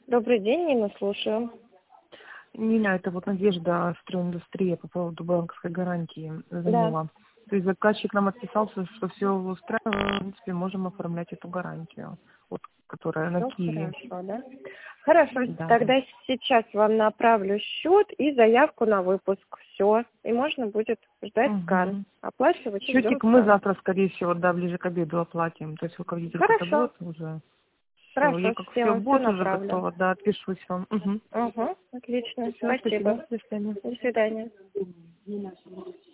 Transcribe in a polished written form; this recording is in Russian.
Добрый день, Нина, слушаю. Меня это вот Надежда, стройиндустрия, по поводу банковской гарантии Да. звонила. То есть заказчик нам отписался, что все устраивает, в принципе, можем оформлять эту гарантию, вот, которая на Все Киеве. хорошо, да? Хорошо, Да, да. тогда сейчас вам направлю счет и заявку на выпуск. Все. И можно будет ждать скан. Угу. Оплачивать и ждем Счетик мы скан. завтра, скорее всего, да, ближе к обеду оплатим. То есть руководитель Хорошо. работы уже. Все, я Хорошо, как все все будет уже направлю. готова, да, отпишусь вам. Угу. Угу, отлично. Все, Спасибо. спасибо, до свидания. До свидания.